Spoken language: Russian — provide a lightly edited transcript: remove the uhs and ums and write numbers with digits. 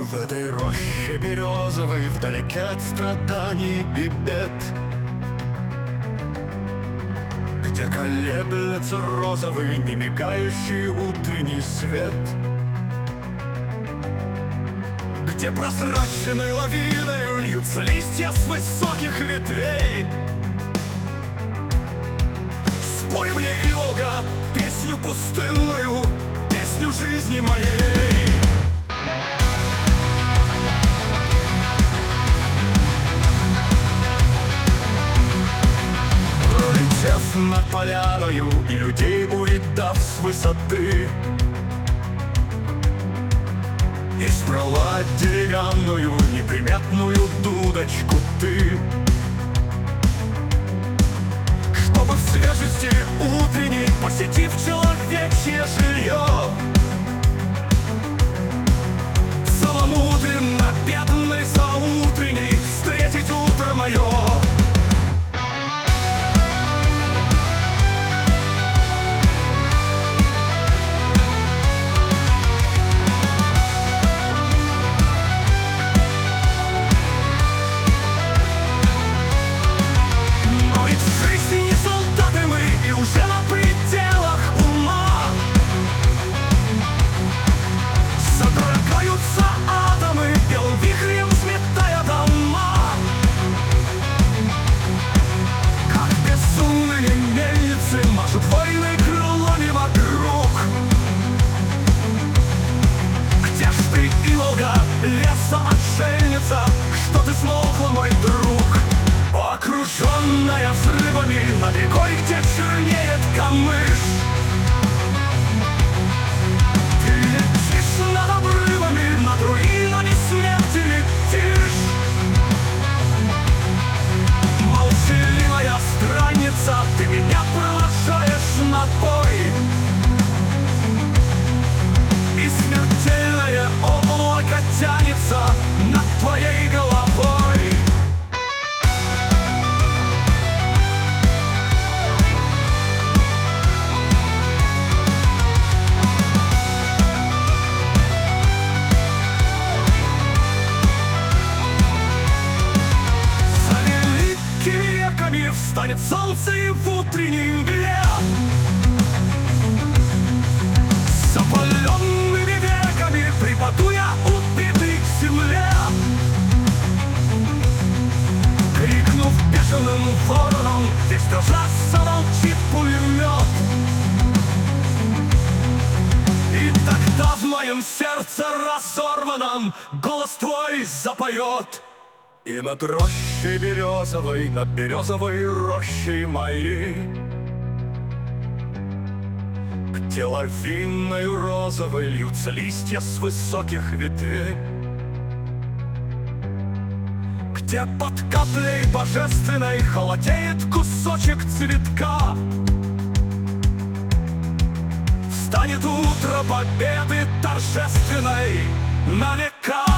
В этой роще березовой, вдалеке от страданий и бед, где колеблется розовый, немигающий утренний свет, где прозрачной лавиной льются листья с высоких ветвей. Спой мне, йога, песню пустынную, песню жизни моей. Пролетев над поляною и людей увидав с высоты, избрала деревянную неприметную дудочку ты, чтобы в свежести утренней, посетив человечье жилье, целомудренно бедной заутренней встретить утро мое. Машут войны крылами вокруг. Где ж ты, Илога, лесоотшельница, что ты смолкла, мой друг? Окруженная взрывами над рекой, где чернеет камыш, ты летишь над обрывами, над руинами смерти летишь. Молчаливая странница, ты меня провожаешь на бой, и смертельное облако тянется над твоей головой. Встанет солнце и в утренней мгле, с опаленными веками припаду я, убитый к земле, крикнув бешеным вороном, здесь дрожащий молчит пулемет. И тогда в моем сердце разорванном голос твой запоет. И над рощей березовой, над березовой рощей моей, где лавиною розовой льются листья с высоких ветвей, где под каплей божественной холодеет кусочек цветка, встанет утро победы торжественной на века.